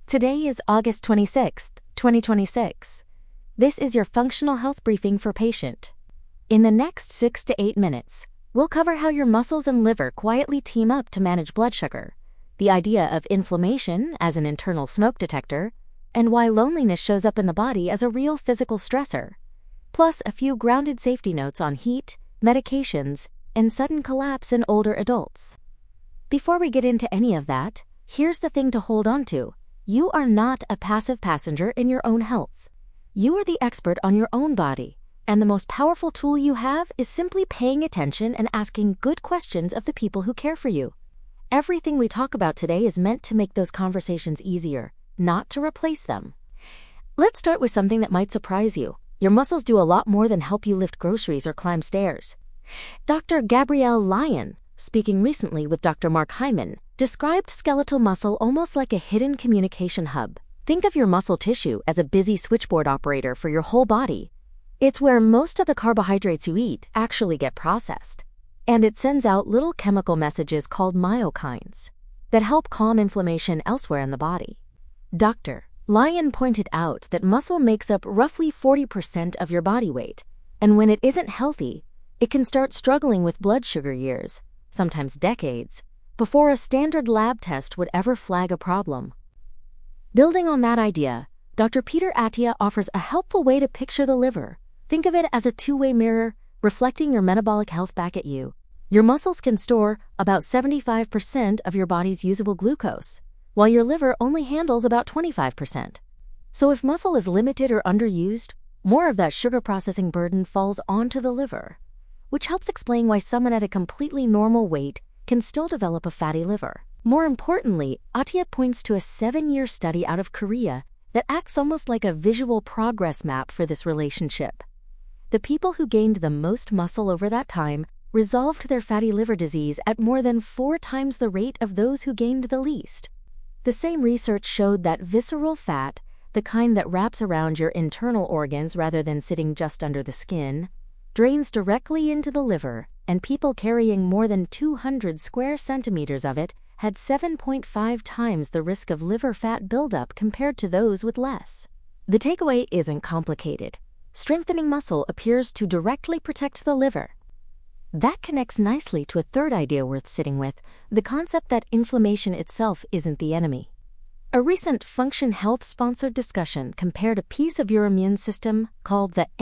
Today is August 26th, 2026. This is your functional health briefing for patient. In the next 6 to 8 minutes, we'll cover how your muscles and liver quietly team up to manage blood sugar, the idea of inflammation as an internal smoke detector, and why loneliness shows up in the body as a real physical stressor, plus a few grounded safety notes on heat, medications, and sudden collapse in older adults. Before we get into any of that, here's the thing to hold on to. You are not a passive passenger in your own health. You are the expert on your own body, and the most powerful tool you have is simply paying attention and asking good questions of the people who care for you. Everything we talk about today is meant to make those conversations easier, not to replace them. Let's start with something that might surprise you. Your muscles do a lot more than help you lift groceries or climb stairs. Dr. Gabrielle Lyon, speaking recently with Dr. Mark Hyman, described skeletal muscle almost like a hidden communication hub. Think of your muscle tissue as a busy switchboard operator for your whole body. It's where most of the carbohydrates you eat actually get processed, and it sends out little chemical messages called myokines that help calm inflammation elsewhere in the body. Dr. Lyon pointed out that muscle makes up roughly 40% of your body weight, and when it isn't healthy, it can start struggling with blood sugar years, sometimes decades, before a standard lab test would ever flag a problem. Building on that idea, Dr. Peter Attia offers a helpful way to picture the liver. Think of it as a two-way mirror reflecting your metabolic health back at you. Your muscles can store about 75% of your body's usable glucose, while your liver only handles about 25%. So if muscle is limited or underused, more of that sugar processing burden falls onto the liver, which helps explain why someone at a completely normal weight can still develop a fatty liver. More importantly, Attia points to a 7-year study out of Korea that acts almost like a visual progress map for this relationship. The people who gained the most muscle over that time resolved their fatty liver disease at more than 4 times the rate of those who gained the least. The same research showed that visceral fat, the kind that wraps around your internal organs rather than sitting just under the skin, drains directly into the liver, and people carrying more than 200 square centimeters of it had 7.5 times the risk of liver fat buildup compared to those with less. The takeaway isn't complicated. Strengthening muscle appears to directly protect the liver. That connects nicely to a third idea worth sitting with, the concept that inflammation itself isn't the enemy. A recent Function Health-sponsored discussion compared a piece of your immune system called the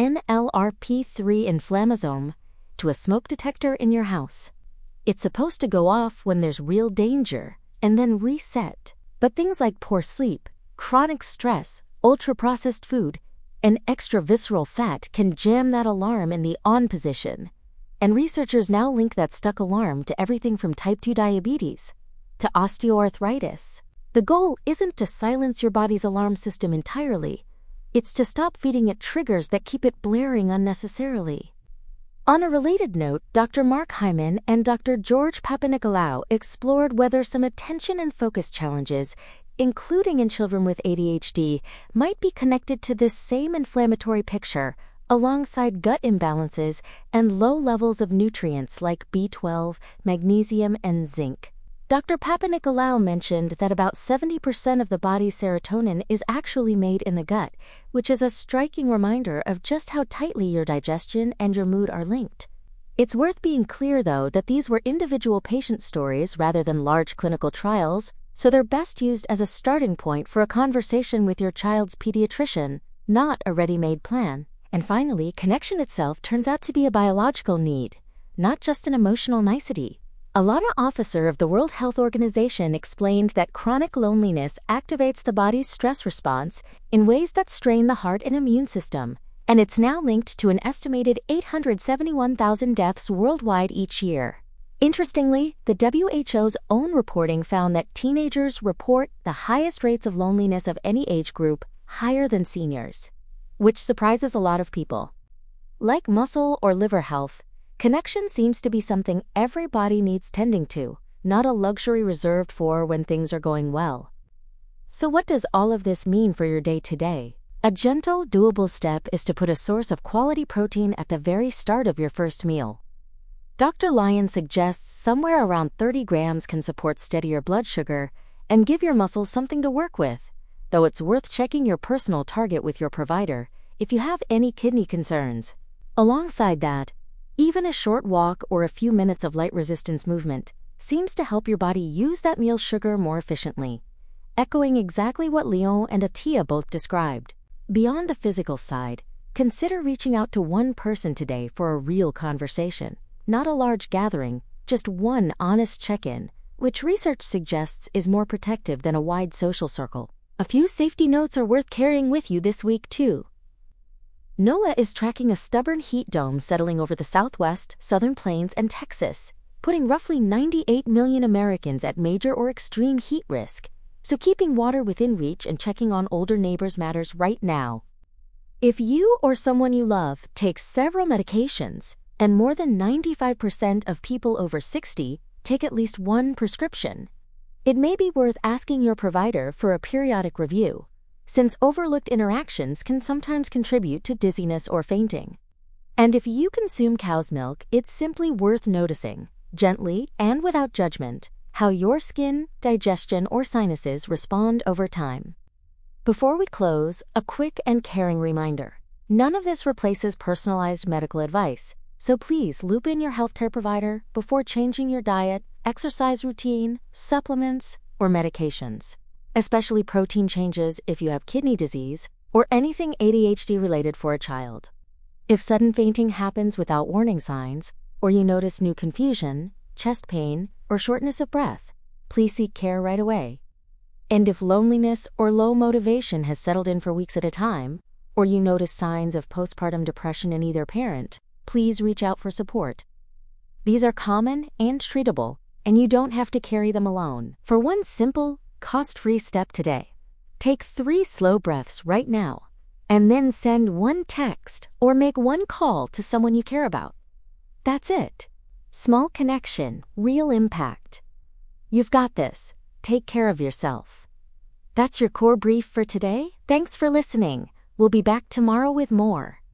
NLRP3 inflammasome to a smoke detector in your house. It's supposed to go off when there's real danger and then reset. But things like poor sleep, chronic stress, ultra-processed food, and extra visceral fat can jam that alarm in the on position. And researchers now link that stuck alarm to everything from type 2 diabetes to osteoarthritis. The goal isn't to silence your body's alarm system entirely. It's to stop feeding it triggers that keep it blaring unnecessarily. On a related note, Dr. Mark Hyman and Dr. George Papanicolaou explored whether some attention and focus challenges, including in children with ADHD, might be connected to this same inflammatory picture, alongside gut imbalances and low levels of nutrients like B12, magnesium, and zinc. Dr. Papanicolaou mentioned that about 70% of the body's serotonin is actually made in the gut, which is a striking reminder of just how tightly your digestion and your mood are linked. It's worth being clear, though, that these were individual patient stories rather than large clinical trials, so they're best used as a starting point for a conversation with your child's pediatrician, not a ready-made plan. And finally, connection itself turns out to be a biological need, not just an emotional nicety. Alana Officer of the World Health Organization explained that chronic loneliness activates the body's stress response in ways that strain the heart and immune system, and it's now linked to an estimated 871,000 deaths worldwide each year. Interestingly, the WHO's own reporting found that teenagers report the highest rates of loneliness of any age group, higher than seniors, which surprises a lot of people. Like muscle or liver health, connection seems to be something every body needs tending to, not a luxury reserved for when things are going well. So what does all of this mean for your day-to-day? A gentle, doable step is to put a source of quality protein at the very start of your first meal. Dr. Lyon suggests somewhere around 30 grams can support steadier blood sugar and give your muscles something to work with. though it's worth checking your personal target with your provider if you have any kidney concerns. Alongside that, even a short walk or a few minutes of light resistance movement seems to help your body use that meal's sugar more efficiently, echoing exactly what Leon and Atia both described. Beyond the physical side, consider reaching out to one person today for a real conversation, not a large gathering, just one honest check-in, which research suggests is more protective than a wide social circle. A few safety notes are worth carrying with you this week, too. NOAA is tracking a stubborn heat dome settling over the Southwest, Southern Plains, and Texas, putting roughly 98 million Americans at major or extreme heat risk. So keeping water within reach and checking on older neighbors matters right now. If you or someone you love takes several medications, and more than 95% of people over 60 take at least one prescription, it may be worth asking your provider for a periodic review, since overlooked interactions can sometimes contribute to dizziness or fainting. And if you consume cow's milk, it's simply worth noticing, gently and without judgment, how your skin, digestion, or sinuses respond over time. Before we close, a quick and caring reminder. None of this replaces personalized medical advice, so please loop in your healthcare provider before changing your diet, exercise routine, supplements, or medications, especially protein changes if you have kidney disease or anything ADHD related for a child. If sudden fainting happens without warning signs, or you notice new confusion, chest pain, or shortness of breath, please seek care right away. And if loneliness or low motivation has settled in for weeks at a time, or you notice signs of postpartum depression in either parent, please reach out for support. These are common and treatable, and you don't have to carry them alone. For one simple, cost-free step today, take 3 slow breaths right now, and then send one text or make one call to someone you care about. That's it. Small connection, real impact. You've got this. Take care of yourself. That's your core brief for today. Thanks for listening. We'll be back tomorrow with more.